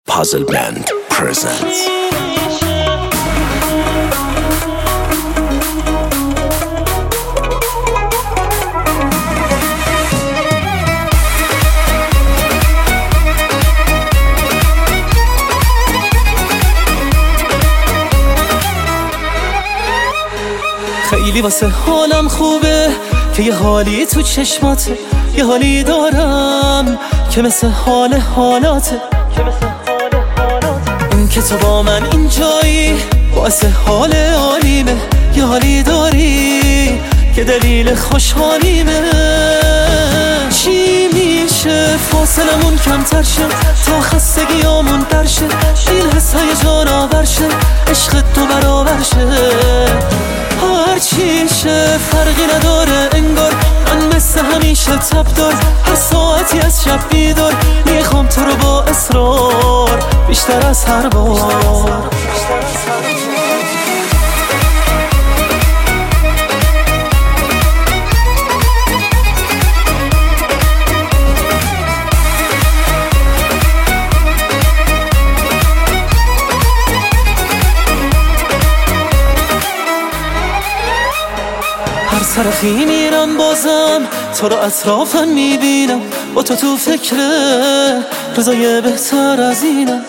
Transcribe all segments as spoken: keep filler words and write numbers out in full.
Puzzle Band presents. خیلی واسه حالم خوبه که یه حالی تو چشماته، یه حالی دارم که مثل حال حالاته. این که تو با من اینجایی باعث حال عالیمه، یه حالی داری که دلیل خوشحالیمه. چی میشه فاصلمون کمتر شه تا خستگیامون در شه، این حس هیجان آور شه، عشق تو برابر شه. هر چی شه فرقی نداره انگار من مثل همیشه تب دار، هر ساعتی از شب بیدار میخوام تو رو با اصرار بیشتر از هر بار. هر سرخی میرم بازم تو رو اطرافم میبینم، با تو تو فکره رضای بهتر از اینم.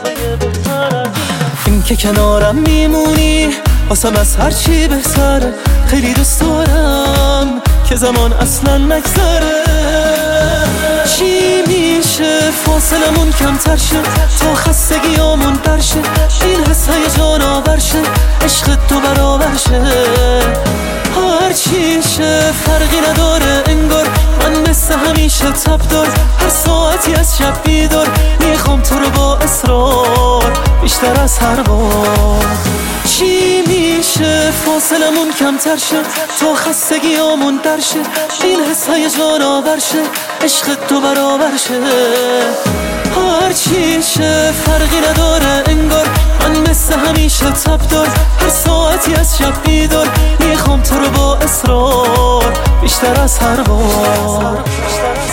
این که کنارم میمونی واسم از هر چی بهتره، خیلی دوست دارم که زمان اصلا نگذره. چی میشه فاصلمون کمتر شه تا خستگیامون در شه، این حس هیجان آور شه، عشق تو برابر شه. هر چی شه فرقی نداره انگار من مثل همیشه تب دار، هر ساعتی از شب بیدار میخوام تو رو با اصرار بیشتر از هر بار. چی میشه فاصلمون کمتر شه تا خستگیامون در شه، این حس هیجان آور شه، عشق تو برابر شه. هر چی شه فرقی نداره انگار من مثل همیشه تب دار، هر ساعتی از شب بیدار میخوام تو رو با اصرار بیشتر از هر بار.